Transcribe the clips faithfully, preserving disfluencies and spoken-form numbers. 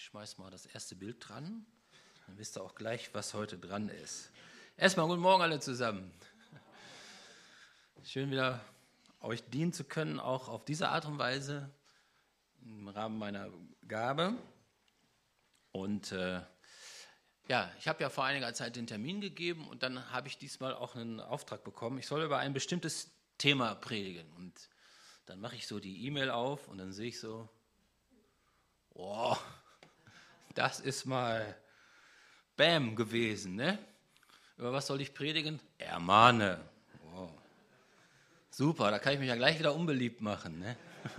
schmeiß mal das erste Bild dran. Dann wisst ihr auch gleich, was heute dran ist. Erstmal guten Morgen alle zusammen. Schön wieder euch dienen zu können, auch auf diese Art und Weise im Rahmen meiner Gabe. Und äh, ja, ich habe ja vor einiger Zeit den Termin gegeben und dann habe ich diesmal auch einen Auftrag bekommen. Ich soll über ein bestimmtes Thema predigen. Und dann mache ich so die E-Mail auf und dann sehe ich so, oh, das ist mal Bam gewesen, ne? Über was soll ich predigen? Ermahne. Oh. Super, da kann ich mich ja gleich wieder unbeliebt machen, ne?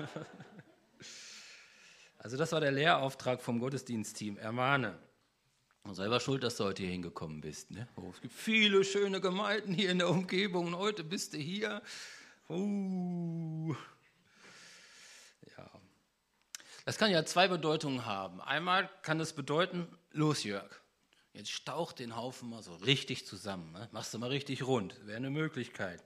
Also das war der Lehrauftrag vom Gottesdienstteam, Ermahne. Und selber schuld, dass du heute hier hingekommen bist, ne? Oh, es gibt viele schöne Gemeinden hier in der Umgebung und heute bist du hier. Uh. Ja. Das kann ja zwei Bedeutungen haben. Einmal kann es bedeuten, los Jörg, jetzt stauch den Haufen mal so richtig zusammen, ne? Machst du mal richtig rund, wäre eine Möglichkeit.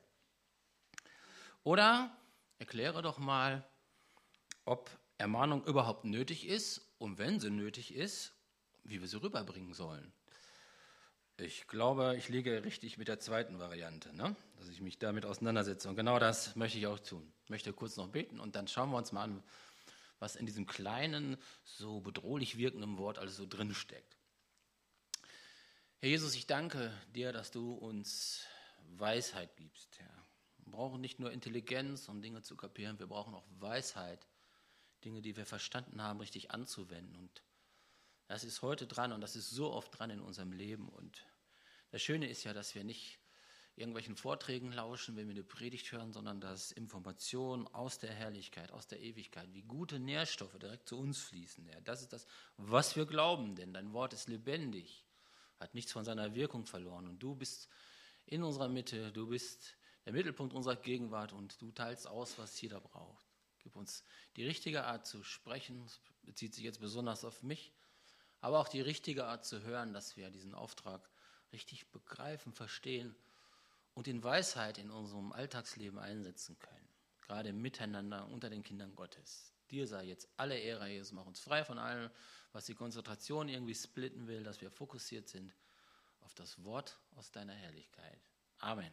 Oder erkläre doch mal, ob Ermahnung überhaupt nötig ist und wenn sie nötig ist, wie wir sie rüberbringen sollen. Ich glaube, ich liege richtig mit der zweiten Variante, ne? Dass ich mich damit auseinandersetze. Und genau das möchte ich auch tun. Ich möchte kurz noch beten und dann schauen wir uns mal an, was in diesem kleinen, so bedrohlich wirkenden Wort alles so drin steckt. Herr Jesus, ich danke dir, dass du uns Weisheit gibst, Herr. Wir brauchen nicht nur Intelligenz, um Dinge zu kapieren, wir brauchen auch Weisheit, Dinge, die wir verstanden haben, richtig anzuwenden. Und das ist heute dran und das ist so oft dran in unserem Leben. Und das Schöne ist ja, dass wir nicht irgendwelchen Vorträgen lauschen, wenn wir eine Predigt hören, sondern dass Informationen aus der Herrlichkeit, aus der Ewigkeit, wie gute Nährstoffe direkt zu uns fließen. Ja, das ist das, was wir glauben, denn dein Wort ist lebendig, hat nichts von seiner Wirkung verloren. Und du bist in unserer Mitte, du bist der Mittelpunkt unserer Gegenwart und du teilst aus, was jeder braucht. Gib uns die richtige Art zu sprechen, das bezieht sich jetzt besonders auf mich, aber auch die richtige Art zu hören, dass wir diesen Auftrag richtig begreifen, verstehen und in Weisheit in unserem Alltagsleben einsetzen können. Gerade im Miteinander unter den Kindern Gottes. Dir sei jetzt alle Ehre, Jesus, mach uns frei von allem, was die Konzentration irgendwie splitten will, dass wir fokussiert sind auf das Wort aus deiner Herrlichkeit. Amen.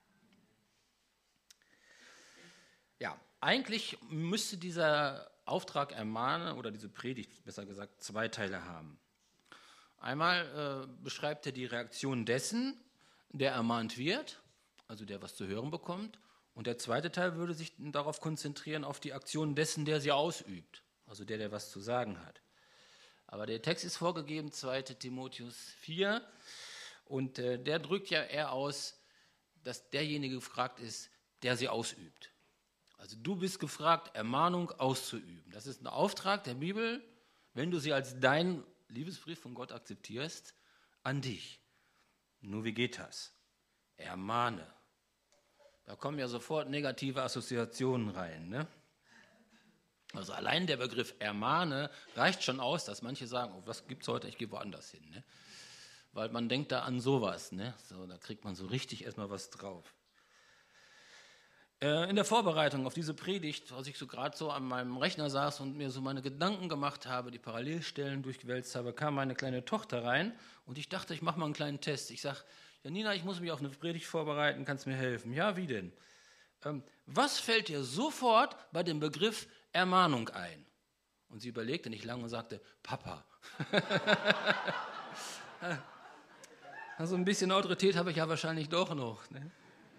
Ja, eigentlich müsste dieser Auftrag ermahnen, oder diese Predigt, besser gesagt, zwei Teile haben. Einmal äh, beschreibt er die Reaktion dessen, der ermahnt wird, also der was zu hören bekommt. Und der zweite Teil würde sich darauf konzentrieren, auf die Aktion dessen, der sie ausübt, also der, der was zu sagen hat. Aber der Text ist vorgegeben, zweiter Timotheus vier, und äh, der drückt ja eher aus, dass derjenige gefragt ist, der sie ausübt. Also du bist gefragt, Ermahnung auszuüben. Das ist ein Auftrag der Bibel, wenn du sie als deinen Liebesbrief von Gott akzeptierst, an dich. Nur wie geht das? Ermahne. Da kommen ja sofort negative Assoziationen rein, ne? Also allein der Begriff Ermahne reicht schon aus, dass manche sagen, oh, was gibt's heute, ich gehe woanders hin, ne? Weil man denkt da an sowas, ne? So, da kriegt man so richtig erstmal was drauf. In der Vorbereitung auf diese Predigt, als ich so gerade so an meinem Rechner saß und mir so meine Gedanken gemacht habe, die Parallelstellen durchgewälzt habe, kam meine kleine Tochter rein und ich dachte, ich mache mal einen kleinen Test. Ich sage, Janina, ich muss mich auf eine Predigt vorbereiten, kannst du mir helfen? Ja, wie denn? Ähm, was fällt dir sofort bei dem Begriff Ermahnung ein? Und sie überlegte nicht lange und sagte, Papa. Also ein bisschen Autorität habe ich ja wahrscheinlich doch noch, ne?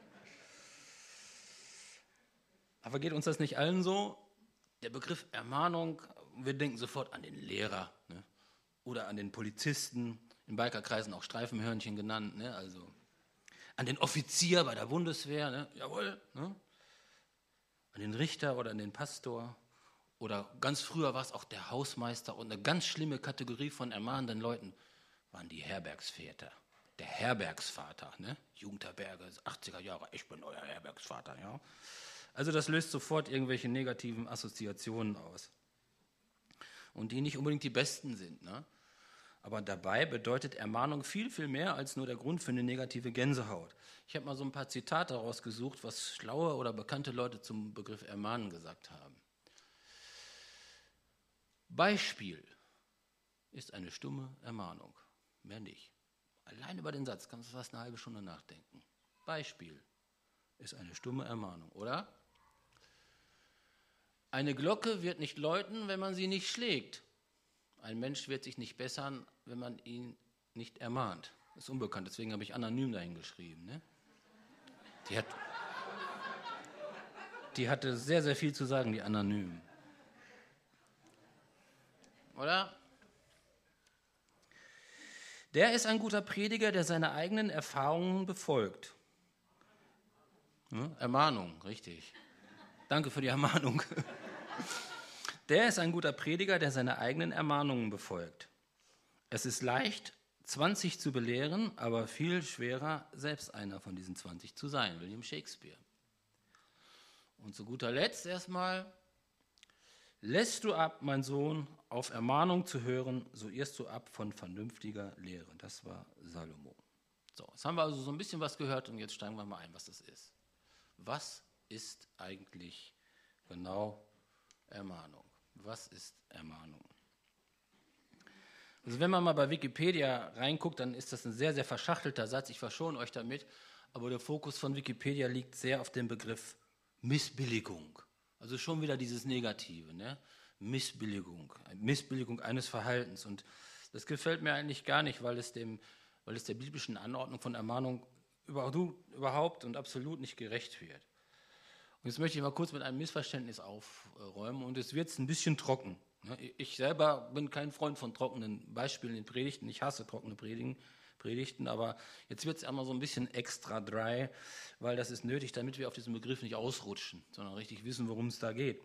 Aber geht uns das nicht allen so? Der Begriff Ermahnung, wir denken sofort an den Lehrer, ne? Oder an den Polizisten, in Bikerkreisen auch Streifenhörnchen genannt, ne? Also an den Offizier bei der Bundeswehr, ne? Jawohl, ne? An den Richter oder an den Pastor. Oder ganz früher war es auch der Hausmeister und eine ganz schlimme Kategorie von ermahnenden Leuten waren die Herbergsväter. Der Herbergsvater, ne? Jugendherberge, achtziger Jahre, ich bin euer Herbergsvater, ja. Also das löst sofort irgendwelche negativen Assoziationen aus. Und die nicht unbedingt die besten sind, ne? Aber dabei bedeutet Ermahnung viel, viel mehr als nur der Grund für eine negative Gänsehaut. Ich habe mal so ein paar Zitate rausgesucht, was schlaue oder bekannte Leute zum Begriff Ermahnen gesagt haben. Beispiel. ist eine stumme Ermahnung. Mehr nicht. Allein über den Satz kannst du fast eine halbe Stunde nachdenken. Beispiel ist eine stumme Ermahnung, oder? Eine Glocke wird nicht läuten, wenn man sie nicht schlägt. Ein Mensch wird sich nicht bessern, wenn man ihn nicht ermahnt. Das ist unbekannt, deswegen habe ich anonym dahin geschrieben. Ne? Die, hat, die hatte sehr, sehr viel zu sagen, die Anonym. Oder? Der ist ein guter Prediger, der seine eigenen Erfahrungen befolgt. Hm? Ermahnung, richtig. Danke für die Ermahnung. Der ist ein guter Prediger, der seine eigenen Ermahnungen befolgt. Es ist leicht, zwanzig zu belehren, aber viel schwerer, selbst einer von diesen zwanzig zu sein. William Shakespeare. Und zu guter Letzt erstmal: Lässt du ab, mein Sohn, auf Ermahnung zu hören, so irrst du ab von vernünftiger Lehre. Das war Salomo. So, jetzt haben wir also so ein bisschen was gehört und jetzt steigen wir mal ein, was das ist. Was ist eigentlich genau Ermahnung? Was ist Ermahnung? Also wenn man mal bei Wikipedia reinguckt, dann ist das ein sehr, sehr verschachtelter Satz. Ich verschone euch damit, aber der Fokus von Wikipedia liegt sehr auf dem Begriff Missbilligung. Also schon wieder dieses Negative, ne? Missbilligung, Missbilligung eines Verhaltens. Und das gefällt mir eigentlich gar nicht, weil es, dem, weil es der biblischen Anordnung von Ermahnung überhaupt und absolut nicht gerecht wird. Und jetzt möchte ich mal kurz mit einem Missverständnis aufräumen und es wird ein bisschen trocken. Ich selber bin kein Freund von trockenen Beispielen in Predigten. Ich hasse trockene Predigen. Predigten, aber jetzt wird es einmal so ein bisschen extra dry, weil das ist nötig, damit wir auf diesen Begriff nicht ausrutschen, sondern richtig wissen, worum es da geht.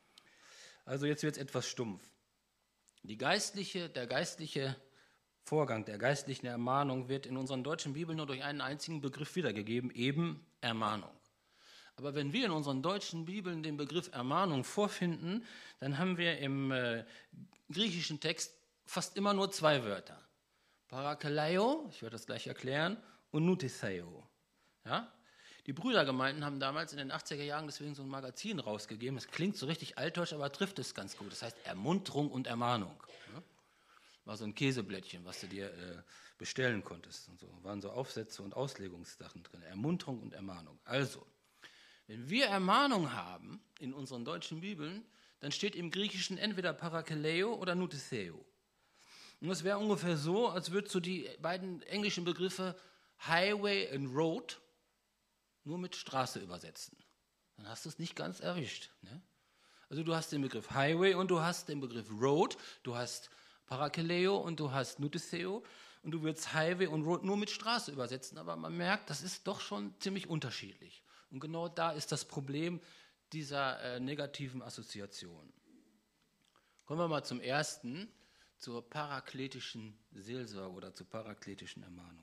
Also jetzt wird es etwas stumpf. Die geistliche, der geistliche Vorgang der geistlichen Ermahnung wird in unseren deutschen Bibeln nur durch einen einzigen Begriff wiedergegeben, eben Ermahnung. Aber wenn wir in unseren deutschen Bibeln den Begriff Ermahnung vorfinden, dann haben wir im äh, griechischen Text fast immer nur zwei Wörter. Parakaleo, ich werde das gleich erklären, und Nutitheo. Ja? Die Brüdergemeinden haben damals in den achtziger Jahren deswegen so ein Magazin rausgegeben. Das klingt so richtig altdeutsch, aber trifft es ganz gut. Das heißt Ermunterung und Ermahnung. Ja? War so ein Käseblättchen, was du dir äh, bestellen konntest. Und so waren so Aufsätze und Auslegungssachen drin. Ermunterung und Ermahnung. Also, wenn wir Ermahnung haben in unseren deutschen Bibeln, dann steht im Griechischen entweder Parakaleo oder Nutitheo. Und das wäre ungefähr so, als würdest du die beiden englischen Begriffe Highway und Road nur mit Straße übersetzen. Dann hast du es nicht ganz erwischt. Ne? Also du hast den Begriff Highway und du hast den Begriff Road, du hast Parakaleo und du hast Nutitheo und du würdest Highway und Road nur mit Straße übersetzen, aber man merkt, das ist doch schon ziemlich unterschiedlich. Und genau da ist das Problem dieser äh, negativen Assoziation. Kommen wir mal zum ersten, zur parakletischen Seelsorge oder zur parakletischen Ermahnung.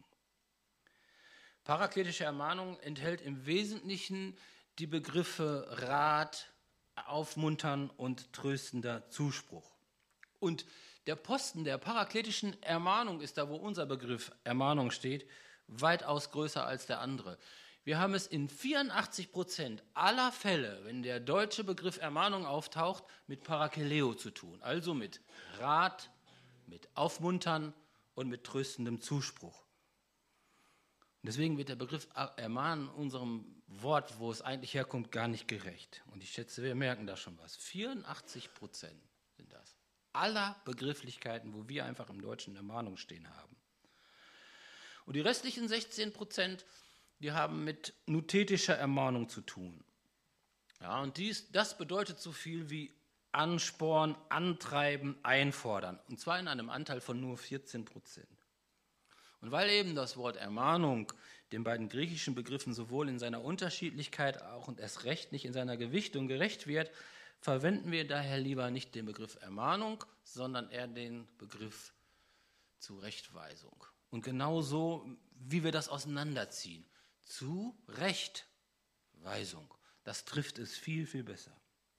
Parakletische Ermahnung enthält im Wesentlichen die Begriffe Rat, Aufmuntern und tröstender Zuspruch. Und der Posten der parakletischen Ermahnung ist da, wo unser Begriff Ermahnung steht, weitaus größer als der andere. Wir haben es in vierundachtzig Prozent aller Fälle, wenn der deutsche Begriff Ermahnung auftaucht, mit Parakaleo zu tun, also mit Rat, mit Aufmuntern und mit tröstendem Zuspruch. Und deswegen wird der Begriff Ermahnen unserem Wort, wo es eigentlich herkommt, gar nicht gerecht. Und ich schätze, wir merken da schon was. vierundachtzig Prozent sind das. Aller Begrifflichkeiten, wo wir einfach im Deutschen Ermahnung stehen haben. Und die restlichen sechzehn Prozent, die haben mit nuthetischer Ermahnung zu tun. Ja, und dies, das bedeutet so viel wie Ansporn, Antreiben, Einfordern. Und zwar in einem Anteil von nur vierzehn Prozent. Und weil eben das Wort Ermahnung den beiden griechischen Begriffen sowohl in seiner Unterschiedlichkeit auch und erst recht nicht in seiner Gewichtung gerecht wird, verwenden wir daher lieber nicht den Begriff Ermahnung, sondern eher den Begriff Zurechtweisung. Und genauso, wie wir das auseinanderziehen. Zurechtweisung. Das trifft es viel, viel besser.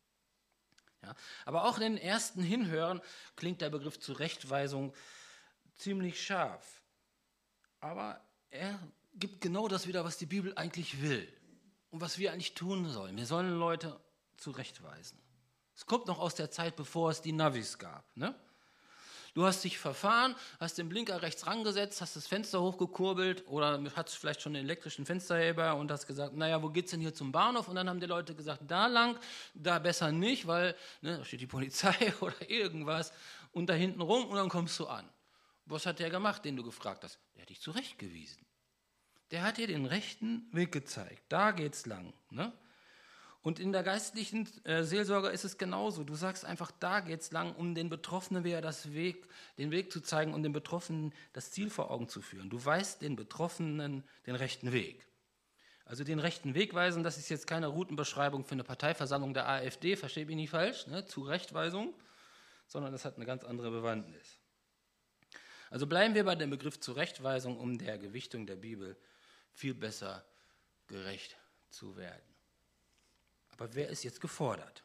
Ja, aber auch in den ersten Hinhören klingt der Begriff Zurechtweisung ziemlich scharf. Aber er gibt genau das wieder, was die Bibel eigentlich will und was wir eigentlich tun sollen. Wir sollen Leute zurechtweisen. Es kommt noch aus der Zeit, bevor es die Navis gab. Ne? Du hast dich verfahren, hast den Blinker rechts rangesetzt, hast das Fenster hochgekurbelt oder hast vielleicht schon den elektrischen Fensterheber und hast gesagt, naja, wo geht's denn hier zum Bahnhof? Und dann haben die Leute gesagt, da lang, da besser nicht, weil ne, da steht die Polizei oder irgendwas und da hinten rum und dann kommst du an. Was hat der gemacht, den du gefragt hast? Der hat dich zurechtgewiesen. Der hat dir den rechten Weg gezeigt. Da geht's lang. Ne? Und in der geistlichen äh, Seelsorge ist es genauso. Du sagst einfach, da geht's lang, um den Betroffenen wieder das Weg, den Weg zu zeigen und den Betroffenen das Ziel vor Augen zu führen. Du weist den Betroffenen den rechten Weg. Also den rechten Weg weisen, das ist jetzt keine Routenbeschreibung für eine Parteiversammlung der AfD, verstehe mich nicht falsch, ne? Zurechtweisung, sondern das hat eine ganz andere Bewandtnis. Also bleiben wir bei dem Begriff Zurechtweisung, um der Gewichtung der Bibel viel besser gerecht zu werden. Aber wer ist jetzt gefordert?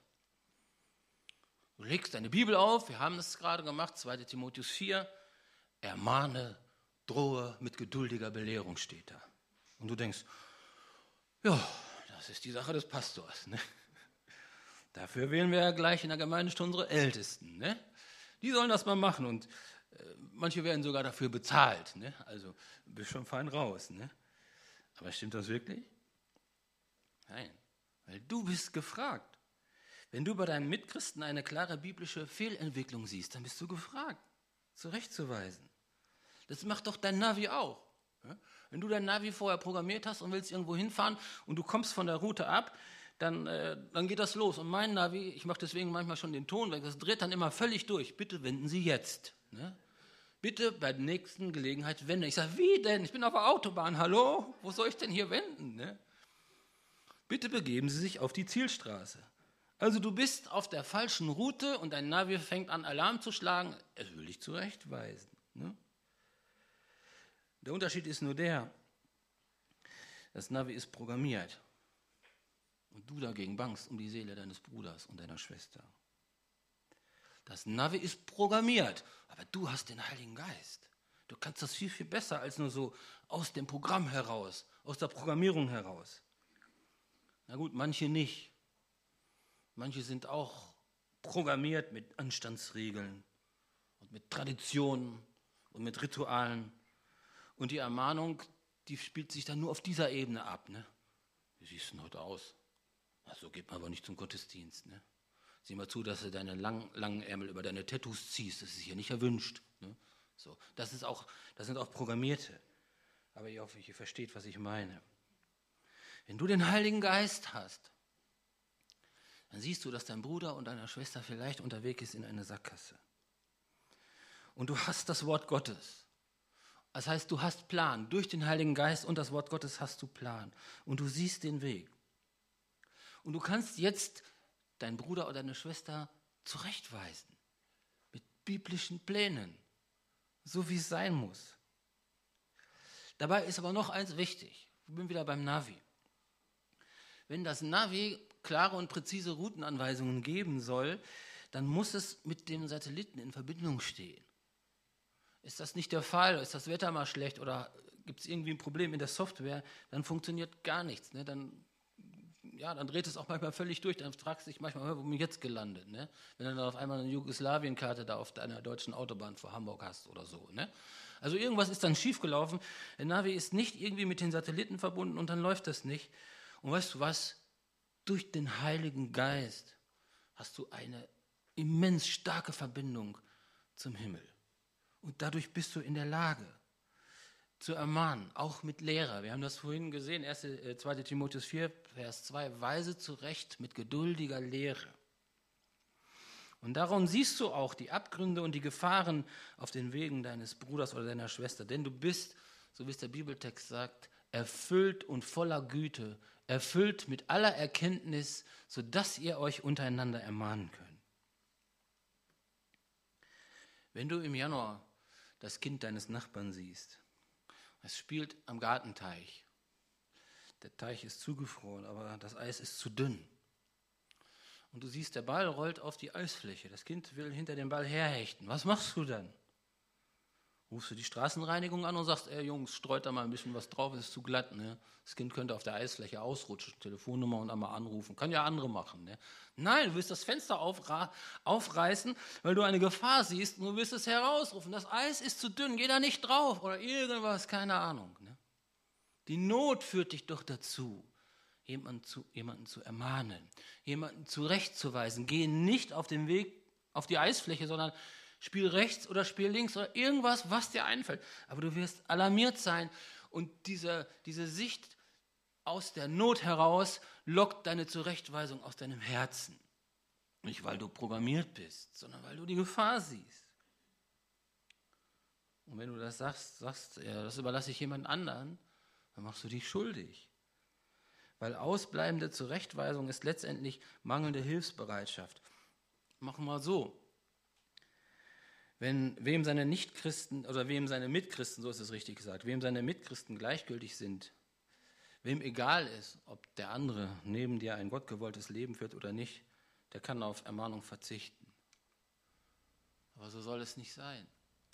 Du legst deine Bibel auf, wir haben das gerade gemacht, zweiter Timotheus vier, ermahne, drohe mit geduldiger Belehrung steht da. Und du denkst, ja, das ist die Sache des Pastors. Ne? Dafür wählen wir ja gleich in der Gemeindestunde unsere Ältesten. Ne? Die sollen das mal machen und äh, manche werden sogar dafür bezahlt. Ne? Also bist schon fein raus. Ne? Aber stimmt das wirklich? Nein, weil du bist gefragt. Wenn du bei deinem Mitchristen eine klare biblische Fehlentwicklung siehst, dann bist du gefragt, zurechtzuweisen. Das macht doch dein Navi auch. Ja? Wenn du dein Navi vorher programmiert hast und willst irgendwo hinfahren und du kommst von der Route ab, dann, äh, dann geht das los. Und mein Navi, ich mache deswegen manchmal schon den Ton weg, das dreht dann immer völlig durch. Bitte wenden Sie jetzt. Ne? Bitte bei der nächsten Gelegenheit wenden. Ich sage, wie denn? Ich bin auf der Autobahn, hallo? Wo soll ich denn hier wenden? Ne? Bitte begeben Sie sich auf die Zielstraße. Also du bist auf der falschen Route und dein Navi fängt an, Alarm zu schlagen. Es will dich zurechtweisen. Ne? Der Unterschied ist nur der, das Navi ist programmiert und du dagegen bangst um die Seele deines Bruders und deiner Schwester. Das Navi ist programmiert, aber du hast den Heiligen Geist. Du kannst das viel, viel besser als nur so aus dem Programm heraus, aus der Programmierung heraus. Na gut, manche nicht. Manche sind auch programmiert mit Anstandsregeln und mit Traditionen und mit Ritualen. Und die Ermahnung, die spielt sich dann nur auf dieser Ebene ab. Ne? Wie siehst du denn heute aus? Ach, so geht man aber nicht zum Gottesdienst. Ne? Sieh mal zu, dass du deine lang, langen Ärmel über deine Tattoos ziehst. Das ist hier nicht erwünscht. Ne? So, das, ist auch, das sind auch Programmierte. Aber ich hoffe, ihr versteht, was ich meine. Wenn du den Heiligen Geist hast, dann siehst du, dass dein Bruder und deine Schwester vielleicht unterwegs ist in eine Sackgasse. Und du hast das Wort Gottes. Das heißt, du hast Plan. Durch den Heiligen Geist und das Wort Gottes hast du Plan. Und du siehst den Weg. Und du kannst jetzt deinen Bruder oder deine Schwester zurechtweisen. Mit biblischen Plänen. So wie es sein muss. Dabei ist aber noch eins wichtig. Ich bin wieder beim Navi. Wenn das Navi klare und präzise Routenanweisungen geben soll, dann muss es mit dem Satelliten in Verbindung stehen. Ist das nicht der Fall? Ist das Wetter mal schlecht oder gibt es irgendwie ein Problem in der Software? Dann funktioniert gar nichts. Ne? Dann, ja, dann dreht es auch manchmal völlig durch. Dann fragst du dich manchmal, wo bin ich jetzt gelandet? Ne? Wenn du dann auf einmal eine Jugoslawienkarte da auf deiner deutschen Autobahn vor Hamburg hast oder so. Ne? Also irgendwas ist dann schiefgelaufen. Der Navi ist nicht irgendwie mit den Satelliten verbunden und dann läuft das nicht. Und weißt du was? Durch den Heiligen Geist hast du eine immens starke Verbindung zum Himmel. Und dadurch bist du in der Lage, zu ermahnen, auch mit Lehrer. Wir haben das vorhin gesehen, zweiter Timotheus vier, Vers zwei, weise zurecht mit geduldiger Lehre. Und darum siehst du auch die Abgründe und die Gefahren auf den Wegen deines Bruders oder deiner Schwester. Denn du bist, so wie es der Bibeltext sagt, erfüllt und voller Güte, erfüllt mit aller Erkenntnis, sodass ihr euch untereinander ermahnen könnt. Wenn du im Januar das Kind deines Nachbarn siehst, es spielt am Gartenteich. Der Teich ist zugefroren, aber das Eis ist zu dünn. Und du siehst, der Ball rollt auf die Eisfläche. Das Kind will hinter dem Ball herhechten. Was machst du dann? Rufst du die Straßenreinigung an und sagst, ey Jungs, streut da mal ein bisschen was drauf, es ist zu glatt. Ne? Das Kind könnte auf der Eisfläche ausrutschen, Telefonnummer und einmal anrufen. Kann ja andere machen. Ne? Nein, du willst das Fenster aufra- aufreißen, weil du eine Gefahr siehst und du willst es herausrufen. Das Eis ist zu dünn, geh da nicht drauf oder irgendwas, keine Ahnung. Ne? Die Not führt dich doch dazu, jemanden zu, jemanden zu ermahnen, jemanden zurechtzuweisen. Geh nicht auf den Weg auf die Eisfläche, sondern spiel rechts oder spiel links oder irgendwas, was dir einfällt. Aber du wirst alarmiert sein und diese, diese Sicht aus der Not heraus lockt deine Zurechtweisung aus deinem Herzen. Nicht, weil du programmiert bist, sondern weil du die Gefahr siehst. Und wenn du das sagst, sagst, ja, das überlasse ich jemand anderen, dann machst du dich schuldig. Weil ausbleibende Zurechtweisung ist letztendlich mangelnde Hilfsbereitschaft. Machen wir mal so. Wenn wem seine Nichtchristen oder wem seine Mitchristen, so ist es richtig gesagt, wem seine Mitchristen gleichgültig sind, wem egal ist, ob der andere neben dir ein gottgewolltes Leben führt oder nicht, der kann auf Ermahnung verzichten. Aber so soll es nicht sein.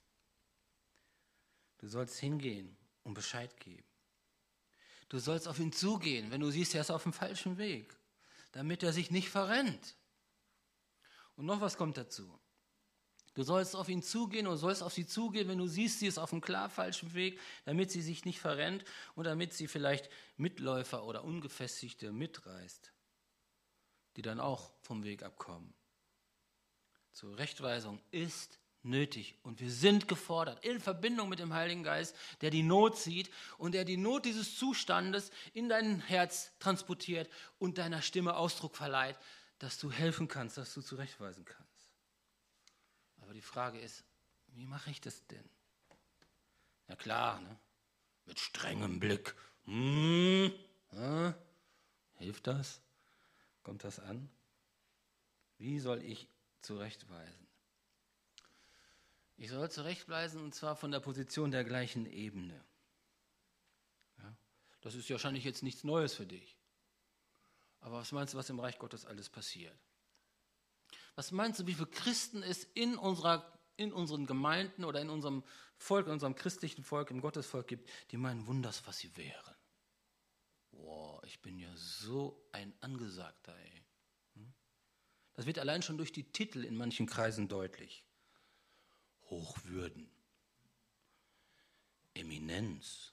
Du sollst hingehen und Bescheid geben. Du sollst auf ihn zugehen, wenn du siehst, er ist auf dem falschen Weg, damit er sich nicht verrennt. Und noch was kommt dazu. Du sollst auf ihn zugehen und sollst auf sie zugehen, wenn du siehst, sie ist auf einem klar falschen Weg, damit sie sich nicht verrennt und damit sie vielleicht Mitläufer oder Ungefestigte mitreißt, die dann auch vom Weg abkommen. Zurechtweisung ist nötig und wir sind gefordert in Verbindung mit dem Heiligen Geist, der die Not sieht und der die Not dieses Zustandes in dein Herz transportiert und deiner Stimme Ausdruck verleiht, dass du helfen kannst, dass du zurechtweisen kannst. Aber die Frage ist, wie mache ich das denn? Na klar, ne? Mit strengem Blick. Hm, äh, hilft das? Kommt das an? Wie soll ich zurechtweisen? Ich soll zurechtweisen und zwar von der Position der gleichen Ebene. Ja? Das ist wahrscheinlich jetzt nichts Neues für dich. Aber was meinst du, was im Reich Gottes alles passiert? Was meinst du, wie viele Christen es in, unserer, in unseren Gemeinden oder in unserem Volk, in unserem christlichen Volk, im Gottesvolk gibt, die meinen, wunders, was sie wären? Boah, ich bin ja so ein Angesagter, ey. Das wird allein schon durch die Titel in manchen Kreisen deutlich. Hochwürden, Eminenz,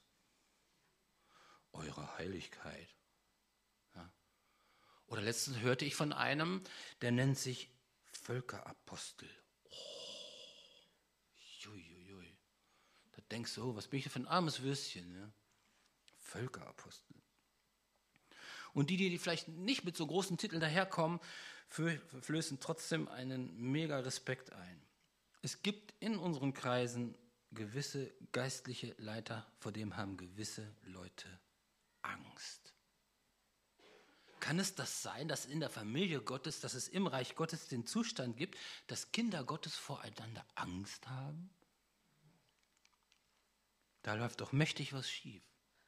eure Heiligkeit. Ja. Oder letztens hörte ich von einem, der nennt sich Völkerapostel. Oh, juiuiui. Da denkst du, oh, was bin ich denn für ein armes Würstchen? Ne? Völkerapostel. Und die, die vielleicht nicht mit so großen Titeln daherkommen, flößen trotzdem einen mega Respekt ein. Es gibt in unseren Kreisen gewisse geistliche Leiter, vor dem haben gewisse Leute Angst. Kann es das sein, dass in der Familie Gottes, dass es im Reich Gottes den Zustand gibt, dass Kinder Gottes voreinander Angst haben? Da läuft doch mächtig was schief.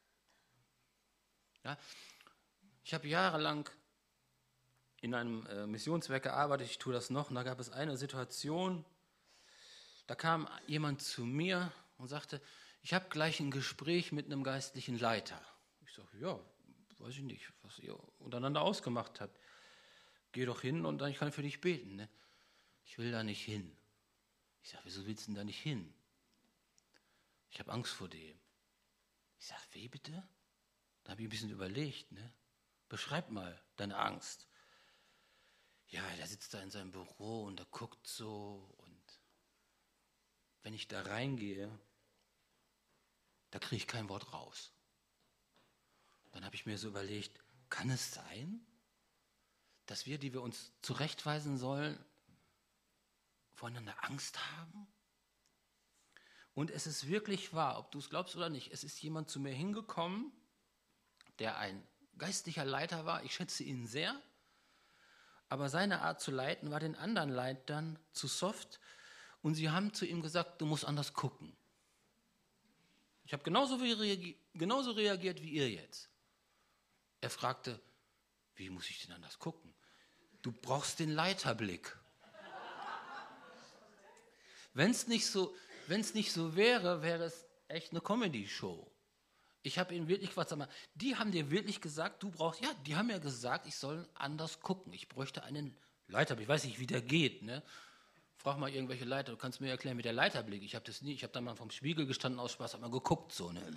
Ja? Ich habe jahrelang in einem äh, Missionswerk gearbeitet, ich tue das noch, und da gab es eine Situation, da kam jemand zu mir und sagte, ich habe gleich ein Gespräch mit einem geistlichen Leiter. Ich sage, ja, weiß ich nicht, was ihr untereinander ausgemacht habt. Geh doch hin und dann kann ich für dich beten. Ne? Ich will da nicht hin. Ich sage, wieso willst du denn da nicht hin? Ich habe Angst vor dem. Ich sage, wie bitte? Da habe ich ein bisschen überlegt. Ne? Beschreib mal deine Angst. Ja, der sitzt da in seinem Büro und der guckt so und wenn ich da reingehe, da kriege ich kein Wort raus. Dann habe ich mir so überlegt, kann es sein, dass wir, die wir uns zurechtweisen sollen, voreinander Angst haben? Und es ist wirklich wahr, ob du es glaubst oder nicht, es ist jemand zu mir hingekommen, der ein geistlicher Leiter war, ich schätze ihn sehr, aber seine Art zu leiten war den anderen Leitern zu soft und sie haben zu ihm gesagt, du musst anders gucken. Ich habe genauso, reagi- genauso reagiert wie ihr jetzt. Er fragte, wie muss ich denn anders gucken? Du brauchst den Leiterblick. Wenn es nicht so, wenn es nicht so wäre, wäre es echt eine Comedy-Show. Ich habe ihnen wirklich was gesagt. Die haben dir wirklich gesagt, du brauchst, ja, die haben ja gesagt, ich soll anders gucken. Ich bräuchte einen Leiterblick. Ich weiß nicht, wie der geht, ne? Frag mal irgendwelche Leiter, du kannst mir erklären, wie der Leiterblick. Ich habe das nie, ich habe da mal vom Spiegel gestanden aus Spaß, habe mal geguckt, so, ne?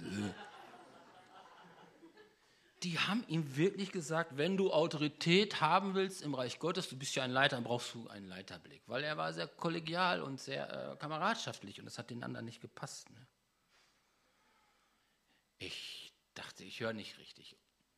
Die haben ihm wirklich gesagt, wenn du Autorität haben willst im Reich Gottes, du bist ja ein Leiter, dann brauchst du einen Leiterblick. Weil er war sehr kollegial und sehr äh, kameradschaftlich und das hat den anderen nicht gepasst, ne? Ich dachte, ich höre nicht richtig.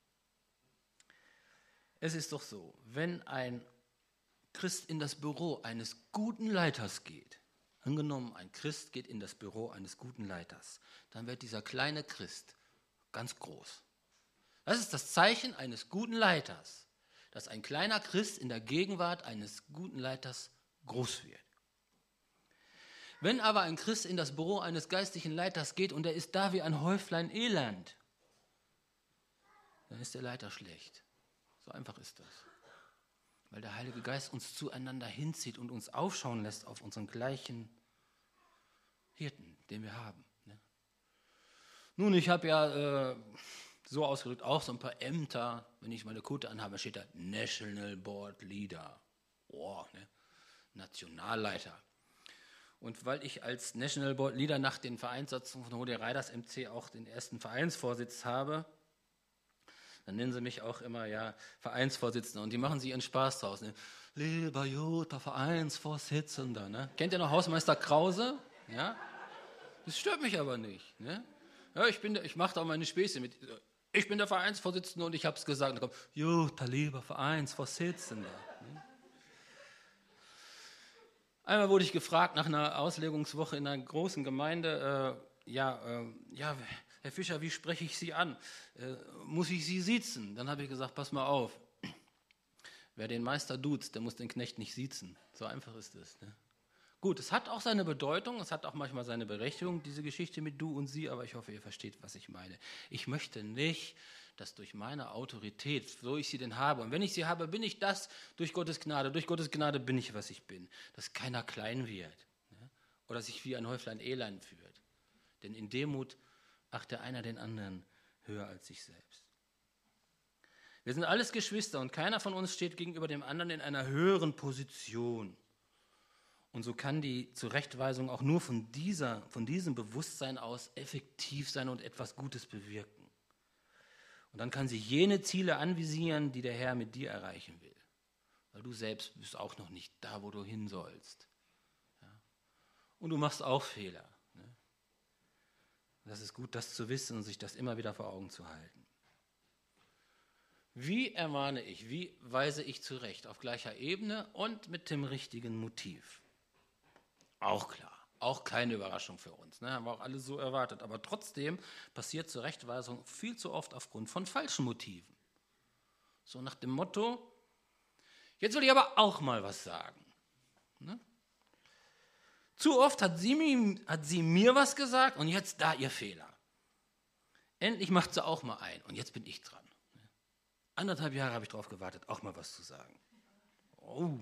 Es ist doch so, wenn ein Christ in das Büro eines guten Leiters geht, angenommen, ein Christ geht in das Büro eines guten Leiters, dann wird dieser kleine Christ ganz groß. Das ist das Zeichen eines guten Leiters, dass ein kleiner Christ in der Gegenwart eines guten Leiters groß wird. Wenn aber ein Christ in das Büro eines geistlichen Leiters geht und er ist da wie ein Häuflein Elend, dann ist der Leiter schlecht. So einfach ist das. Weil der Heilige Geist uns zueinander hinzieht und uns aufschauen lässt auf unseren gleichen Hirten, den wir haben. Ne? Nun, ich habe ja äh, so ausgedrückt auch so ein paar Ämter, wenn ich meine Kutte anhabe, steht da National Board Leader, oh, ne? Nationalleiter. Und weil ich als National Board Leader nach den Vereinssatzungen von Holy Riders M C auch den ersten Vereinsvorsitz habe, dann nennen sie mich auch immer ja Vereinsvorsitzender und die machen sich ihren Spaß draus. Ne? Lieber Jutta, Vereinsvorsitzender. Ne? Kennt ihr noch Hausmeister Krause? Ja? Das stört mich aber nicht. Ne? Ja, ich bin der, ich mache da auch meine Späße mit. Ich bin der Vereinsvorsitzende und ich habe es gesagt. Und dann kommt, Jutta, lieber Vereinsvorsitzender. Ne? Einmal wurde ich gefragt nach einer Auslegungswoche in einer großen Gemeinde, äh, ja, äh, ja, Herr Fischer, wie spreche ich Sie an? Äh, muss ich Sie siezen? Dann habe ich gesagt, pass mal auf, wer den Meister duzt, der muss den Knecht nicht siezen. So einfach ist es. Ne? Gut, es hat auch seine Bedeutung, es hat auch manchmal seine Berechtigung, diese Geschichte mit du und sie, aber ich hoffe, ihr versteht, was ich meine. Ich möchte nicht, dass durch meine Autorität, so ich sie denn habe, und wenn ich sie habe, bin ich das durch Gottes Gnade. Durch Gottes Gnade bin ich, was ich bin. Dass keiner klein wird, ne? Oder sich wie ein Häuflein Elend führt. Denn in Demut achte einer den anderen höher als sich selbst. Wir sind alles Geschwister und keiner von uns steht gegenüber dem anderen in einer höheren Position. Und so kann die Zurechtweisung auch nur von, dieser, von diesem Bewusstsein aus effektiv sein und etwas Gutes bewirken. Und dann kann sie jene Ziele anvisieren, die der Herr mit dir erreichen will. Weil du selbst bist auch noch nicht da, wo du hin sollst. Ja? Und du machst auch Fehler. Ne? Das ist gut, das zu wissen und sich das immer wieder vor Augen zu halten. Wie ermahne ich, wie weise ich zurecht? Auf gleicher Ebene und mit dem richtigen Motiv. Auch klar. Auch keine Überraschung für uns, ne? Haben wir auch alle so erwartet. Aber trotzdem passiert Zurechtweisung viel zu oft aufgrund von falschen Motiven. So nach dem Motto, jetzt will ich aber auch mal was sagen. Ne? Zu oft hat sie, mir, hat sie mir was gesagt und jetzt da ihr Fehler. Endlich macht sie auch mal ein und jetzt bin ich dran. Ne? Anderthalb Jahre habe ich darauf gewartet, auch mal was zu sagen. Oh.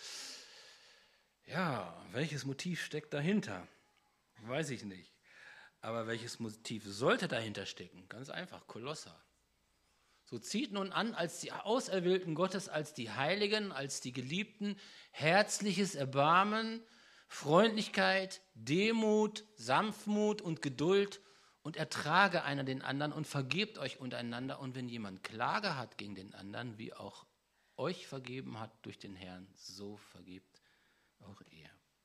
Ja, welches Motiv steckt dahinter? Weiß ich nicht. Aber welches Motiv sollte dahinter stecken? Ganz einfach, Kolosser. So zieht nun an, als die Auserwählten Gottes, als die Heiligen, als die Geliebten, herzliches Erbarmen, Freundlichkeit, Demut, Sanftmut und Geduld und ertrage einer den anderen und vergebt euch untereinander. Und wenn jemand Klage hat gegen den anderen, wie auch euch vergeben hat durch den Herrn, so vergebt auch er.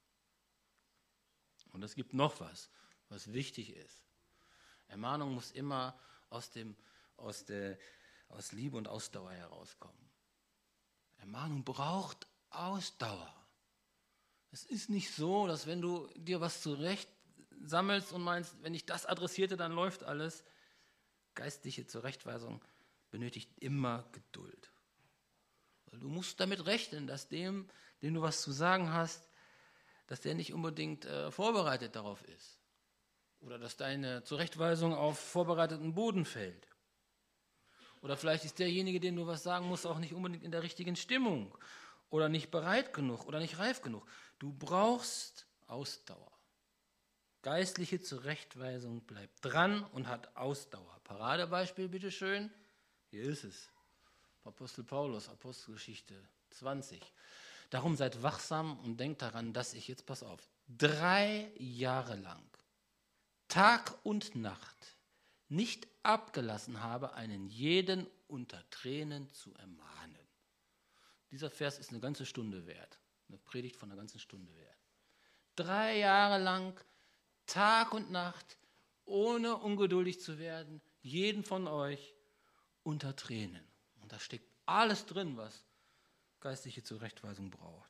Und es gibt noch was, was wichtig ist. Ermahnung muss immer aus, dem, aus, der, aus Liebe und Ausdauer herauskommen. Ermahnung braucht Ausdauer. Es ist nicht so, dass wenn du dir was zurecht sammelst und meinst, wenn ich das adressierte, dann läuft alles. Geistliche Zurechtweisung benötigt immer Geduld. Weil du musst damit rechnen, dass dem, dem du was zu sagen hast, dass der nicht unbedingt äh, vorbereitet darauf ist. Oder dass deine Zurechtweisung auf vorbereiteten Boden fällt. Oder vielleicht ist derjenige, dem du was sagen musst, auch nicht unbedingt in der richtigen Stimmung. Oder nicht bereit genug oder nicht reif genug. Du brauchst Ausdauer, Geistliche Zurechtweisung bleibt dran und hat Ausdauer. Paradebeispiel, bitteschön. Hier ist es. Apostel Paulus, Apostelgeschichte zwanzig. Darum seid wachsam und denkt daran, dass ich, jetzt pass auf, drei Jahre lang, Tag und Nacht, nicht abgelassen habe, einen jeden unter Tränen zu ermahnen. Dieser Vers ist eine ganze Stunde wert. Eine Predigt von einer ganzen Stunde wert. Drei Jahre lang, Tag und Nacht, ohne ungeduldig zu werden, jeden von euch unter Tränen. Und da steckt alles drin, was geistliche Zurechtweisung braucht.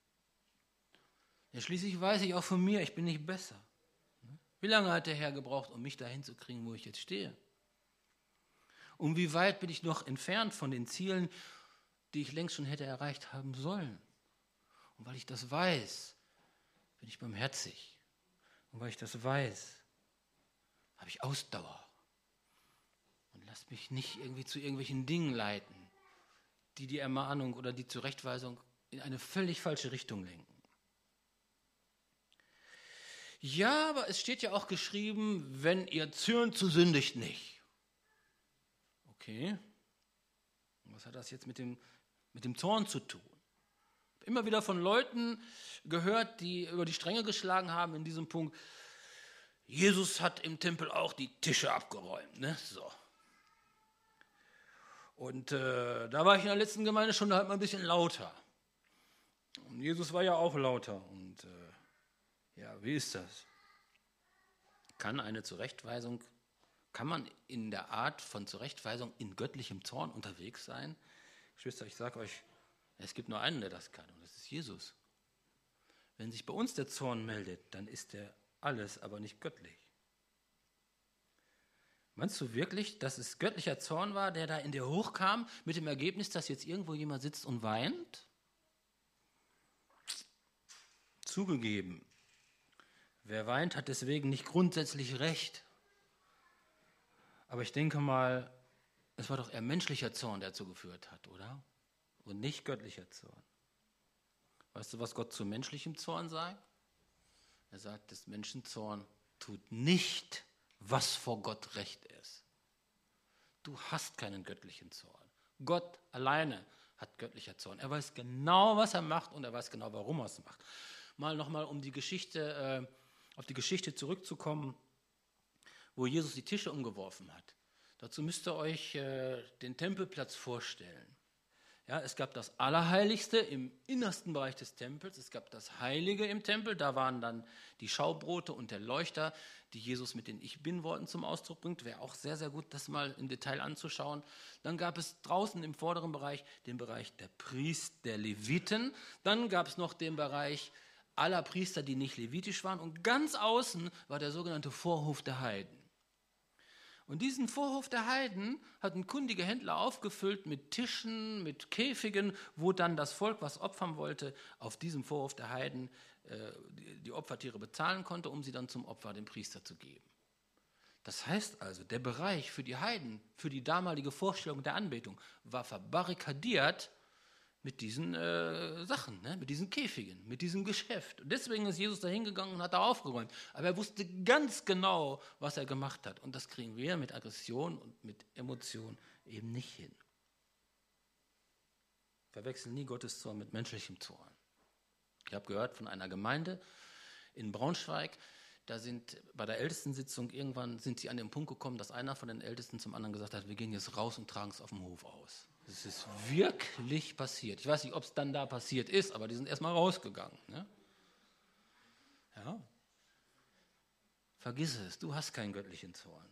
Ja, schließlich weiß ich auch von mir, ich bin nicht besser. Wie lange hat der Herr gebraucht, um mich dahin zu kriegen, wo ich jetzt stehe? Und wie weit bin ich noch entfernt von den Zielen, die ich längst schon hätte erreicht haben sollen? Und weil ich das weiß, bin ich barmherzig. Und weil ich das weiß, habe ich Ausdauer. Und lass mich nicht irgendwie zu irgendwelchen Dingen leiten, die die Ermahnung oder die Zurechtweisung in eine völlig falsche Richtung lenken. Ja, aber es steht ja auch geschrieben, wenn ihr zürnt, so sündigt nicht. Okay, was hat das jetzt mit dem, mit dem Zorn zu tun? Ich habe immer wieder von Leuten gehört, die über die Stränge geschlagen haben in diesem Punkt. Jesus hat im Tempel auch die Tische abgeräumt. Ne? So. Und äh, da war ich in der letzten Gemeindestunde halt mal ein bisschen lauter. Und Jesus war ja auch lauter. Und äh, ja, wie ist das? Kann eine Zurechtweisung, kann man in der Art von Zurechtweisung in göttlichem Zorn unterwegs sein? Geschwister, ich sage euch, es gibt nur einen, der das kann, und das ist Jesus. Wenn sich bei uns der Zorn meldet, dann ist er alles, aber nicht göttlich. Meinst du wirklich, dass es göttlicher Zorn war, der da in dir hochkam, mit dem Ergebnis, dass jetzt irgendwo jemand sitzt und weint? Zugegeben, wer weint, hat deswegen nicht grundsätzlich recht. Aber ich denke mal, es war doch eher menschlicher Zorn, der dazu geführt hat, oder? Und nicht göttlicher Zorn. Weißt du, was Gott zu menschlichem Zorn sagt? Er sagt, des Menschen Zorn tut nicht, was vor Gott recht ist. Du hast keinen göttlichen Zorn. Gott alleine hat göttlicher Zorn. Er weiß genau, was er macht, und er weiß genau, warum er es macht. Mal nochmal, um die Geschichte, äh, auf die Geschichte zurückzukommen, wo Jesus die Tische umgeworfen hat. Dazu müsst ihr euch äh, den Tempelplatz vorstellen. Ja, es gab das Allerheiligste im innersten Bereich des Tempels, es gab das Heilige im Tempel, da waren dann die Schaubrote und der Leuchter, die Jesus mit den Ich-Bin-Worten zum Ausdruck bringt. Wäre auch sehr, sehr gut, das mal im Detail anzuschauen. Dann gab es draußen im vorderen Bereich den Bereich der Priester, der Leviten. Dann gab es noch den Bereich aller Priester, die nicht levitisch waren. Und ganz außen war der sogenannte Vorhof der Heiden. Und diesen Vorhof der Heiden hatten kundige Händler aufgefüllt mit Tischen, mit Käfigen, wo dann das Volk, was opfern wollte, auf diesem Vorhof der Heiden äh, die, die Opfertiere bezahlen konnte, um sie dann zum Opfer dem Priester zu geben. Das heißt also, der Bereich für die Heiden, für die damalige Vorstellung der Anbetung, war verbarrikadiert mit diesen äh, Sachen, ne? Mit diesen Käfigen, mit diesem Geschäft. Und deswegen ist Jesus da hingegangen und hat da aufgeräumt. Aber er wusste ganz genau, was er gemacht hat. Und das kriegen wir mit Aggression und mit Emotion eben nicht hin. Verwechseln nie Gottes Zorn mit menschlichem Zorn. Ich habe gehört von einer Gemeinde in Braunschweig, da sind bei der Ältestensitzung irgendwann sind sie an den Punkt gekommen, dass einer von den Ältesten zum anderen gesagt hat, wir gehen jetzt raus und tragen es auf dem Hof aus. Das ist wirklich passiert. Ich weiß nicht, ob es dann da passiert ist, aber die sind erstmal rausgegangen. Ne? Ja. Vergiss es, du hast keinen göttlichen Zorn.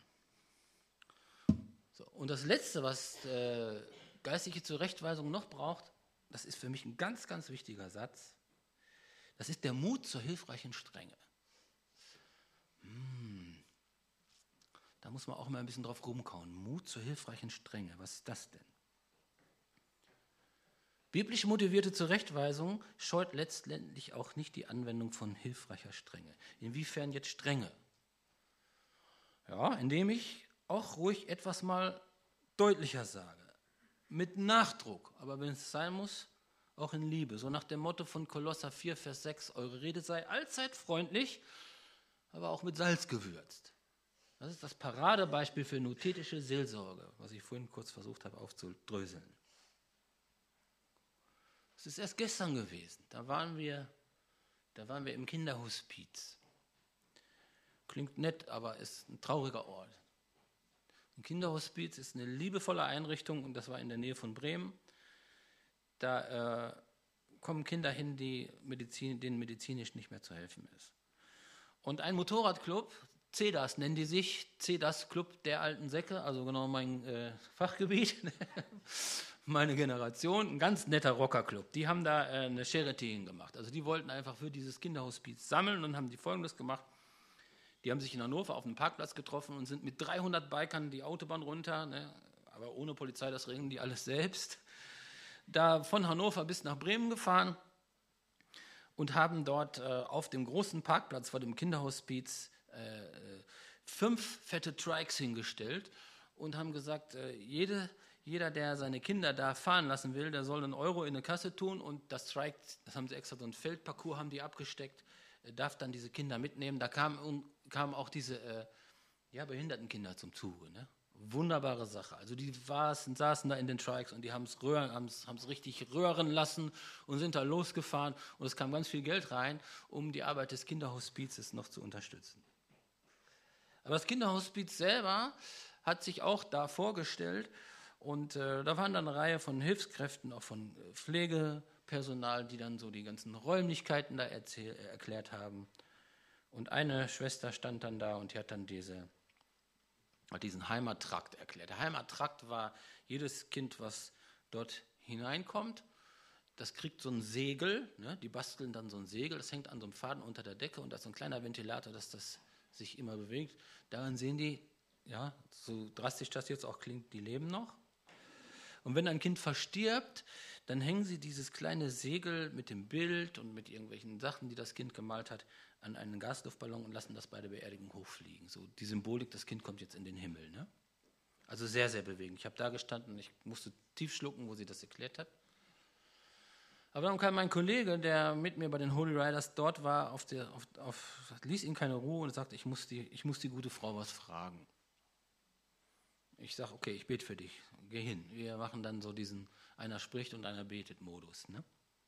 So, und das Letzte, was äh, geistliche Zurechtweisung noch braucht, das ist für mich ein ganz, ganz wichtiger Satz. Das ist der Mut zur hilfreichen Strenge. Hm. Da muss man auch mal ein bisschen drauf rumkauen. Mut zur hilfreichen Strenge, was ist das denn? Biblisch motivierte Zurechtweisung scheut letztendlich auch nicht die Anwendung von hilfreicher Strenge. Inwiefern jetzt Strenge? Ja, indem ich auch ruhig etwas mal deutlicher sage. Mit Nachdruck, aber wenn es sein muss, auch in Liebe. So nach dem Motto von Kolosser vier, Vers sechs, eure Rede sei allzeit freundlich aber auch mit Salz gewürzt. Das ist das Paradebeispiel für nothetische Seelsorge, was ich vorhin kurz versucht habe aufzudröseln. Es ist erst gestern gewesen, da waren wir, da waren wir im Kinderhospiz. Klingt nett, aber ist ein trauriger Ort. Ein Kinderhospiz ist eine liebevolle Einrichtung und das war in der Nähe von Bremen. Da äh, kommen Kinder hin, die Medizin, denen medizinisch nicht mehr zu helfen ist. Und ein Motorradclub, C E D A S nennen die sich, C E D A S Club der alten Säcke, also genau mein äh, Fachgebiet, meine Generation, ein ganz netter Rockerclub. Die haben da äh, eine Charity hingemacht. Also die wollten einfach für dieses Kinderhospiz sammeln und haben die Folgendes gemacht. Die haben sich in Hannover auf einem Parkplatz getroffen und sind mit dreihundert Bikern die Autobahn runter, ne, aber ohne Polizei, das regeln die alles selbst, da von Hannover bis nach Bremen gefahren und haben dort äh, auf dem großen Parkplatz vor dem Kinderhospiz äh, fünf fette Trikes hingestellt und haben gesagt, äh, jede, jeder, der seine Kinder da fahren lassen will, der soll einen Euro in eine Kasse tun und das Trike, das haben sie extra so ein Feldparcours, haben die abgesteckt, äh, darf dann diese Kinder mitnehmen. Da kamen, kamen auch diese äh, ja, Behindertenkinder zum Zuge, ne? Wunderbare Sache. Also die saßen, saßen da in den Trikes und die haben es röhren, haben's, haben's richtig röhren lassen und sind da losgefahren und es kam ganz viel Geld rein, um die Arbeit des Kinderhospizes noch zu unterstützen. Aber das Kinderhospiz selber hat sich auch da vorgestellt und äh, da waren dann eine Reihe von Hilfskräften, auch von Pflegepersonal, die dann so die ganzen Räumlichkeiten da erzähl, äh, erklärt haben. Und eine Schwester stand dann da und die hat dann diese hat diesen Heimattrakt erklärt. Der Heimattrakt war jedes Kind, was dort hineinkommt, das kriegt so ein Segel, ne? Die basteln dann so ein Segel, das hängt an so einem Faden unter der Decke und da ist so ein kleiner Ventilator, dass das sich immer bewegt. Daran sehen die, ja, so drastisch das jetzt auch klingt, die leben noch. Und wenn ein Kind verstirbt, dann hängen sie dieses kleine Segel mit dem Bild und mit irgendwelchen Sachen, die das Kind gemalt hat, an einen Gasluftballon und lassen das bei der Beerdigung hochfliegen. So die Symbolik, das Kind kommt jetzt in den Himmel. Ne? Also sehr, sehr bewegend. Ich habe da gestanden und ich musste tief schlucken, wo sie das erklärt hat. Aber dann kam mein Kollege, der mit mir bei den Holy Riders dort war, auf der, auf, auf, ließ ihn keine Ruhe und sagte, ich muss, die, ich muss die gute Frau was fragen. Ich sage, okay, ich bete für dich, geh hin. Wir machen dann so diesen einer spricht und einer betet Modus. Ne?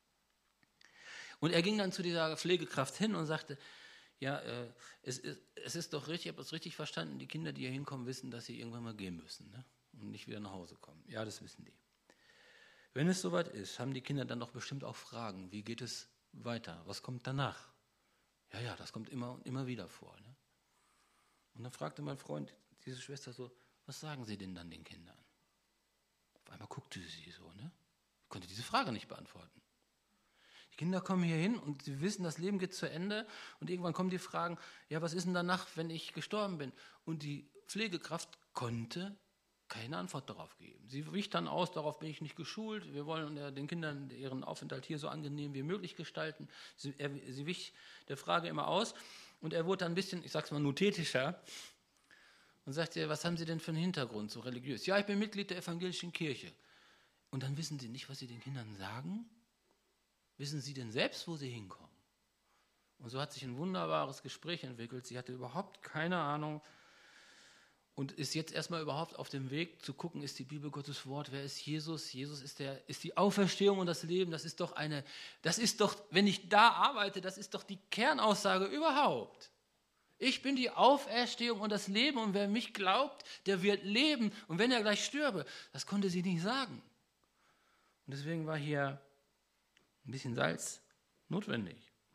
Und er ging dann zu dieser Pflegekraft hin und sagte, ja, äh, es, ist, es ist doch richtig, ich habe das richtig verstanden, die Kinder, die hier hinkommen, wissen, dass sie irgendwann mal gehen müssen, ne? Und nicht wieder nach Hause kommen. Ja, das wissen die. Wenn es soweit ist, haben die Kinder dann doch bestimmt auch Fragen, wie geht es weiter, was kommt danach? Ja, ja, das kommt immer und immer wieder vor. Ne? Und dann fragte mein Freund, diese Schwester so, was sagen Sie denn dann den Kindern? Auf einmal guckte sie so, ne? Ich konnte diese Frage nicht beantworten. Die Kinder kommen hier hin und sie wissen, das Leben geht zu Ende und irgendwann kommen die Fragen, ja, was ist denn danach, wenn ich gestorben bin? Und die Pflegekraft konnte keine Antwort darauf geben. Sie wich dann aus, darauf bin ich nicht geschult, wir wollen den Kindern ihren Aufenthalt hier so angenehm wie möglich gestalten. Sie, er, sie wich der Frage immer aus und er wurde dann ein bisschen, ich sag's mal, nothetischer und sagte, was haben Sie denn für einen Hintergrund, so religiös? Ja, ich bin Mitglied der evangelischen Kirche. Und dann wissen Sie nicht, was Sie den Kindern sagen? Wissen Sie denn selbst, wo Sie hinkommen? Und so hat sich ein wunderbares Gespräch entwickelt. Sie hatte überhaupt keine Ahnung und ist jetzt erstmal überhaupt auf dem Weg zu gucken, ist die Bibel Gottes Wort, wer ist Jesus? Jesus ist, der, ist die Auferstehung und das Leben. Das ist doch eine, das ist doch, wenn ich da arbeite, das ist doch die Kernaussage überhaupt. Ich bin die Auferstehung und das Leben und wer mich glaubt, der wird leben. Und wenn er gleich stürbe, das konnte sie nicht sagen. Und deswegen war hier ein bisschen Salz notwendig.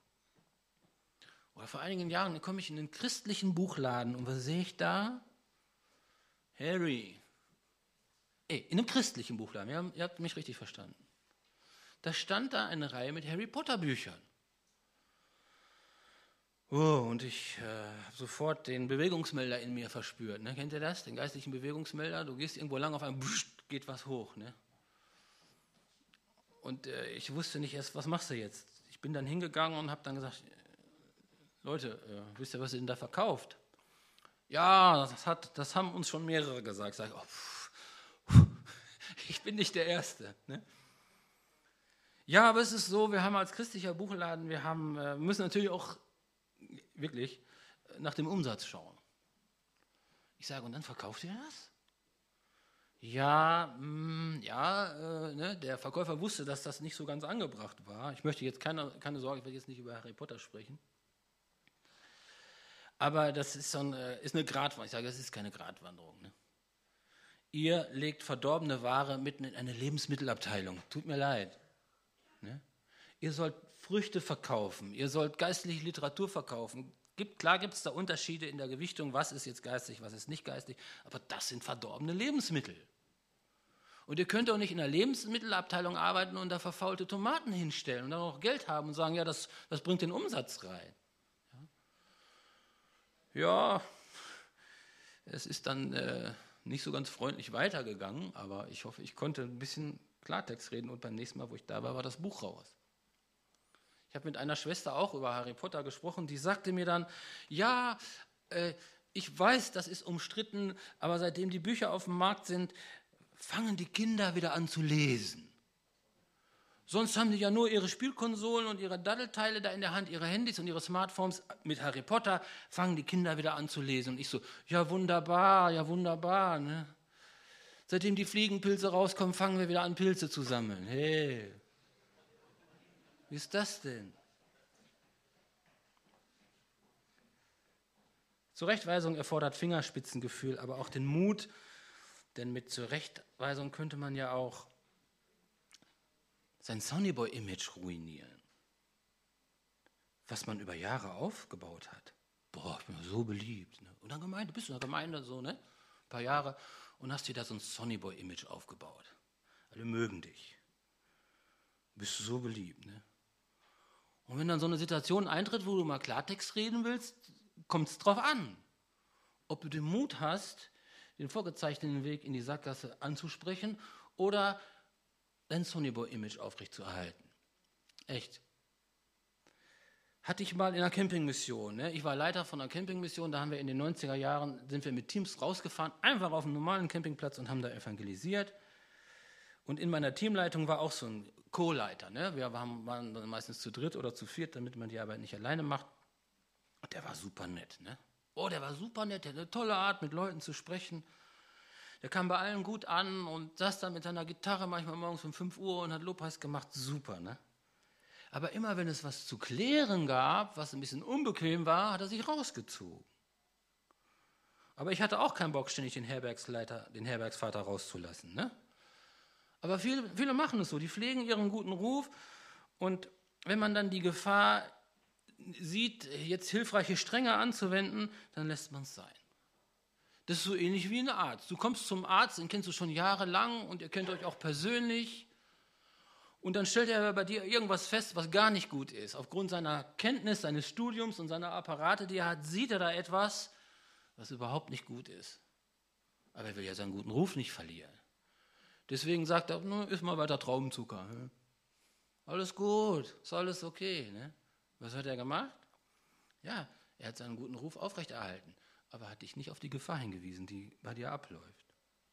Oder vor einigen Jahren komme ich in einen christlichen Buchladen und was sehe ich da? Harry. Ey, in einem christlichen Buchladen, ihr habt, ihr habt mich richtig verstanden. Da stand da eine Reihe mit Harry Potter Büchern. Oh, und ich äh, habe sofort den Bewegungsmelder in mir verspürt. Ne? Kennt ihr das? Den geistlichen Bewegungsmelder? Du gehst irgendwo lang, auf einmal geht was hoch. Ne? Und äh, ich wusste nicht erst, was machst du jetzt? Ich bin dann hingegangen und habe dann gesagt, Leute, äh, wisst ihr, was ihr denn da verkauft? Ja, das, hat, das haben uns schon mehrere gesagt. Sag ich, oh, pff, pff, ich bin nicht der Erste. Ne? Ja, aber es ist so, wir haben als christlicher Buchladen, wir haben, äh, müssen natürlich auch, wirklich, äh, nach dem Umsatz schauen. Ich sage, und dann verkauft ihr das? Ja, mh, ja, äh, ne, der Verkäufer wusste, dass das nicht so ganz angebracht war. Ich möchte jetzt keine, keine Sorge, ich werde jetzt nicht über Harry Potter sprechen. Aber das ist, so ein, ist eine Gratwanderung. Ich sage, das ist keine Gratwanderung. Ne? Ihr legt verdorbene Ware mitten in eine Lebensmittelabteilung. Tut mir leid. Ne? Ihr sollt Früchte verkaufen. Ihr sollt geistliche Literatur verkaufen. Gibt, klar gibt es da Unterschiede in der Gewichtung, was ist jetzt geistig, was ist nicht geistig. Aber das sind verdorbene Lebensmittel. Und ihr könnt auch nicht in der Lebensmittelabteilung arbeiten und da verfaulte Tomaten hinstellen und dann auch Geld haben und sagen, ja, das, das bringt den Umsatz rein. Ja, es ist dann äh, nicht so ganz freundlich weitergegangen, aber ich hoffe, ich konnte ein bisschen Klartext reden und beim nächsten Mal, wo ich da war, war das Buch raus. Ich habe mit einer Schwester auch über Harry Potter gesprochen, die sagte mir dann, ja, äh, ich weiß, das ist umstritten, aber seitdem die Bücher auf dem Markt sind, fangen die Kinder wieder an zu lesen. Sonst haben die ja nur ihre Spielkonsolen und ihre Daddelteile da in der Hand, ihre Handys und ihre Smartphones. Mit Harry Potter fangen die Kinder wieder an zu lesen. Und ich so, ja wunderbar, ja wunderbar. Ne? Seitdem die Fliegenpilze rauskommen, fangen wir wieder an, Pilze zu sammeln. Hey, wie ist das denn? Zurechtweisung erfordert Fingerspitzengefühl, aber auch den Mut, denn mit Zurechtweisung könnte man ja auch sein Sonnyboy-Image ruinieren, was man über Jahre aufgebaut hat. Boah, ich bin so beliebt. Ne? Und dann Gemeinde, bist du in der Gemeinde so, ne? Ein paar Jahre und hast dir da so ein Sonnyboy-Image aufgebaut. Alle mögen dich. Bist du so beliebt, ne? Und wenn dann so eine Situation eintritt, wo du mal Klartext reden willst, kommt es drauf an, ob du den Mut hast, den vorgezeichneten Weg in die Sackgasse anzusprechen oder dein Sonnyboy-Image aufrechtzuerhalten. Echt. Hatte ich mal in einer Campingmission. Ne? Ich war Leiter von einer Campingmission, da haben wir in den neunziger Jahren, sind wir mit Teams rausgefahren, einfach auf einem normalen Campingplatz und haben da evangelisiert. Und in meiner Teamleitung war auch so ein Co-Leiter. Ne? Wir waren, waren meistens zu dritt oder zu viert, damit man die Arbeit nicht alleine macht. Und der war super nett. Ne? Oh, der war super nett, der hat eine tolle Art, mit Leuten zu sprechen. Der kam bei allen gut an und saß dann mit seiner Gitarre manchmal morgens um fünf Uhr und hat Lobpreis gemacht. Super, ne? Aber immer wenn es was zu klären gab, was ein bisschen unbequem war, hat er sich rausgezogen. Aber ich hatte auch keinen Bock, ständig den Herbergsleiter, den Herbergsvater rauszulassen, ne? Aber viele, viele machen es so, die pflegen ihren guten Ruf und wenn man dann die Gefahr sieht, jetzt hilfreiche Strenge anzuwenden, dann lässt man es sein. Das ist so ähnlich wie ein Arzt. Du kommst zum Arzt, den kennst du schon jahrelang und ihr kennt euch auch persönlich. Und dann stellt er bei dir irgendwas fest, was gar nicht gut ist. Aufgrund seiner Kenntnis, seines Studiums und seiner Apparate, die er hat, sieht er da etwas, was überhaupt nicht gut ist. Aber er will ja seinen guten Ruf nicht verlieren. Deswegen sagt er, no, iss mal weiter Traubenzucker. Ne? Alles gut, ist alles okay. Ne? Was hat er gemacht? Ja, er hat seinen guten Ruf aufrechterhalten. Aber hat dich nicht auf die Gefahr hingewiesen, die bei dir abläuft.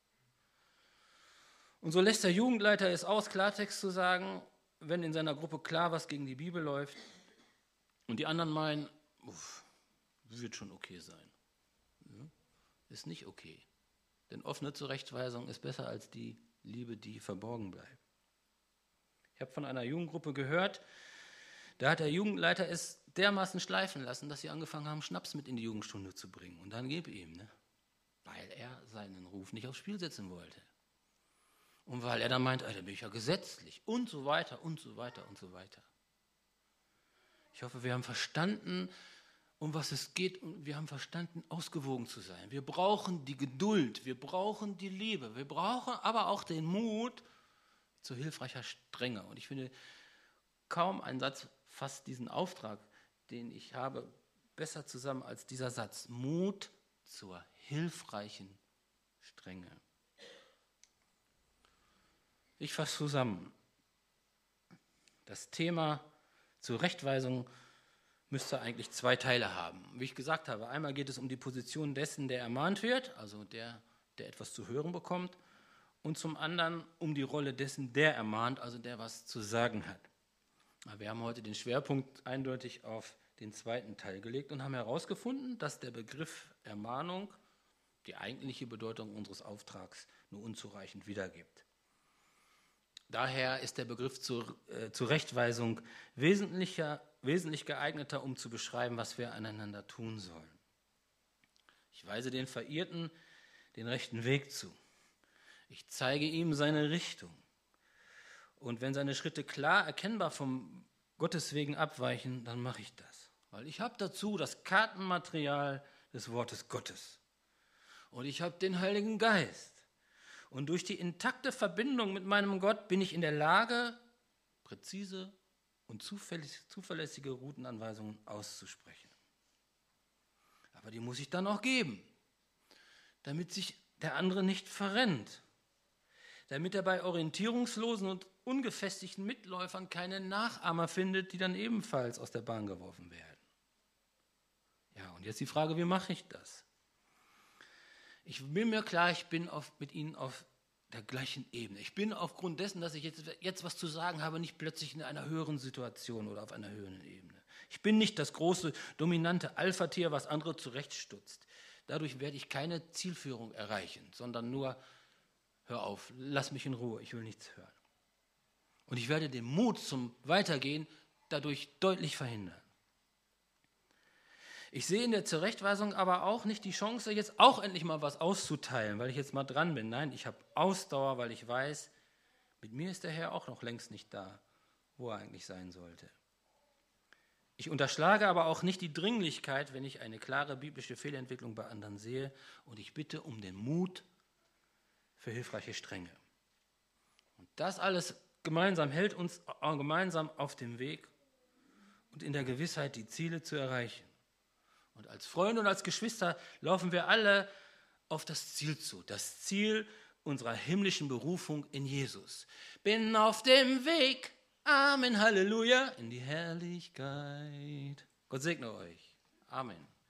Und so lässt der Jugendleiter es aus, Klartext zu sagen, wenn in seiner Gruppe klar was gegen die Bibel läuft und die anderen meinen, uff, wird schon okay sein. Ja, ist nicht okay. Denn offene Zurechtweisung ist besser als die Liebe, die verborgen bleibt. Ich habe von einer Jugendgruppe gehört, da hat der Jugendleiter es dermaßen schleifen lassen, dass sie angefangen haben, Schnaps mit in die Jugendstunde zu bringen. Und dann gib ihm, ne? Weil er seinen Ruf nicht aufs Spiel setzen wollte. Und weil er dann meint, da bin ich ja gesetzlich und so weiter und so weiter und so weiter. Ich hoffe, wir haben verstanden, um was es geht und wir haben verstanden, ausgewogen zu sein. Wir brauchen die Geduld, wir brauchen die Liebe, wir brauchen aber auch den Mut zu hilfreicher Strenge. Und ich finde, kaum ein Satz fasst diesen Auftrag, den ich habe, besser zusammen als dieser Satz. Mut zur hilfreichen Strenge. Ich fasse zusammen. Das Thema Zurechtweisung müsste eigentlich zwei Teile haben. Wie ich gesagt habe, einmal geht es um die Position dessen, der ermahnt wird, also der, der etwas zu hören bekommt, und zum anderen um die Rolle dessen, der ermahnt, also der was zu sagen hat. Wir haben heute den Schwerpunkt eindeutig auf den zweiten Teil gelegt und haben herausgefunden, dass der Begriff Ermahnung die eigentliche Bedeutung unseres Auftrags nur unzureichend wiedergibt. Daher ist der Begriff zur äh, Zurechtweisung wesentlicher, wesentlich geeigneter, um zu beschreiben, was wir aneinander tun sollen. Ich weise den Verirrten den rechten Weg zu. Ich zeige ihm seine Richtung. Und wenn seine Schritte klar erkennbar vom Gottes wegen abweichen, dann mache ich das. Weil ich habe dazu das Kartenmaterial des Wortes Gottes. Und ich habe den Heiligen Geist. Und durch die intakte Verbindung mit meinem Gott bin ich in der Lage, präzise und zuverlässige Routenanweisungen auszusprechen. Aber die muss ich dann auch geben, damit sich der andere nicht verrennt. Damit er bei orientierungslosen und ungefestigten Mitläufern keine Nachahmer findet, die dann ebenfalls aus der Bahn geworfen werden. Ja, und jetzt die Frage, wie mache ich das? Ich bin mir klar, ich bin auf, mit Ihnen auf der gleichen Ebene. Ich bin aufgrund dessen, dass ich jetzt, jetzt was zu sagen habe, nicht plötzlich in einer höheren Situation oder auf einer höheren Ebene. Ich bin nicht das große, dominante Alpha-Tier, was andere zurechtstutzt. Dadurch werde ich keine Zielführung erreichen, sondern nur, hör auf, lass mich in Ruhe, ich will nichts hören. Und ich werde den Mut zum Weitergehen dadurch deutlich verhindern. Ich sehe in der Zurechtweisung aber auch nicht die Chance, jetzt auch endlich mal was auszuteilen, weil ich jetzt mal dran bin. Nein, ich habe Ausdauer, weil ich weiß, mit mir ist der Herr auch noch längst nicht da, wo er eigentlich sein sollte. Ich unterschlage aber auch nicht die Dringlichkeit, wenn ich eine klare biblische Fehlentwicklung bei anderen sehe, und ich bitte um den Mut für hilfreiche Strenge. Und das alles gemeinsam hält uns gemeinsam auf dem Weg und in der Gewissheit, die Ziele zu erreichen. Und als Freunde und als Geschwister laufen wir alle auf das Ziel zu, das Ziel unserer himmlischen Berufung in Jesus. Bin auf dem Weg, Amen, Halleluja, in die Herrlichkeit. Gott segne euch. Amen.